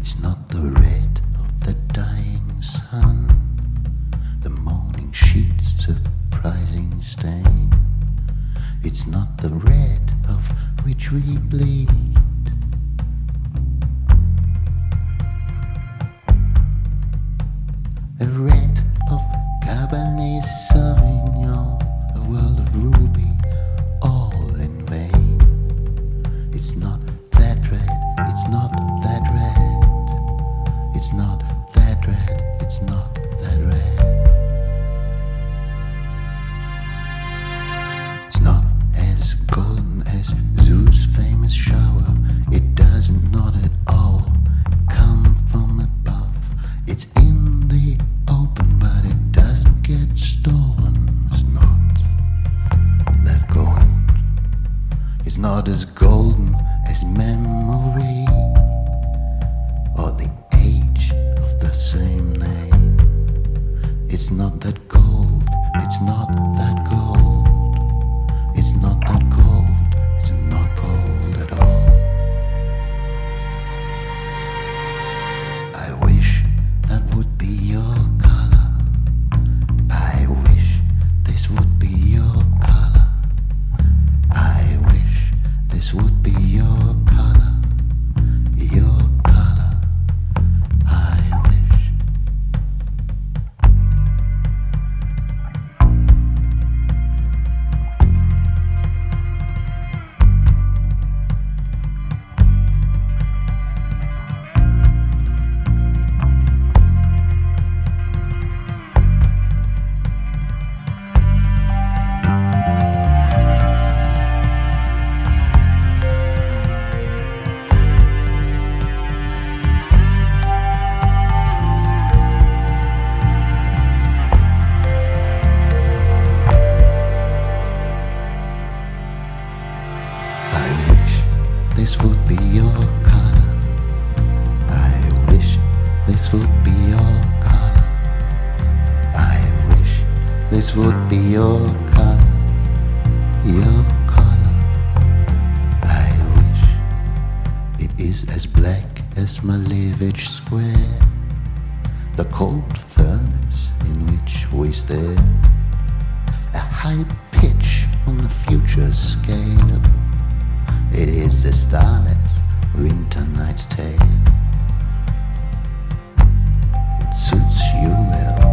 It's not the red of the dying sun, the morning sheet's surprising stain. It's not the red of which we bleed. A red of Cabernet Sauvignon, a world of ruby, all in vain. It's not that red, it's not that red. It's not that red, it's not that red. It's not as golden as Zeus' famous shower. It doesn't not at all come from above. It's in the open, but it doesn't get stolen. It's not that gold. It's not as golden as memory or the age of the same name. It's not that gold, it's not that gold. It's not that gold, it's not gold at all. I wish that would be your color. I wish this would be your color. I wish this would be your color. Your color. I wish. This would be your color. I wish this would be your color. I wish this would be your color. Your color. I wish it is as black as Malevich Square, the cold furnace in which we stare. A high pitch on the future scale. It is a starless winter night's tale. It suits you well.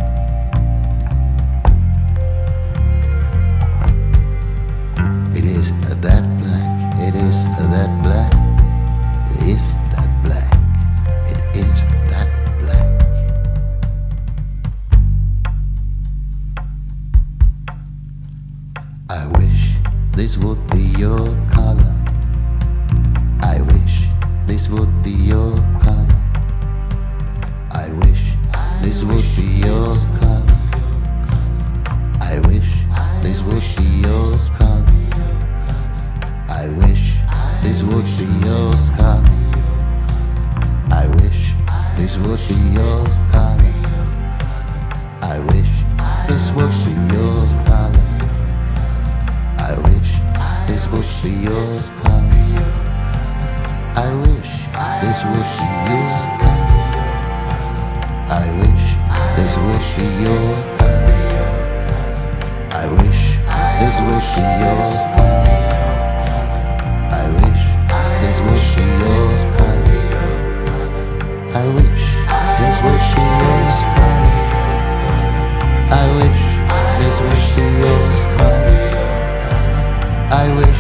It is that black, it is that black, it is that black, it is that black. I wish this would be your color. I wish this would be your color. I wish this would be your color. I wish this would be your color. I wish this would be your color. I wish this would be your color. I wish this would be your color. I wish this would be your color. I wish this would be your color. I wish this would be your color. I wish this would be your color. I wish this would be your color. I wish this would be your color. I wish this would be your color. I wish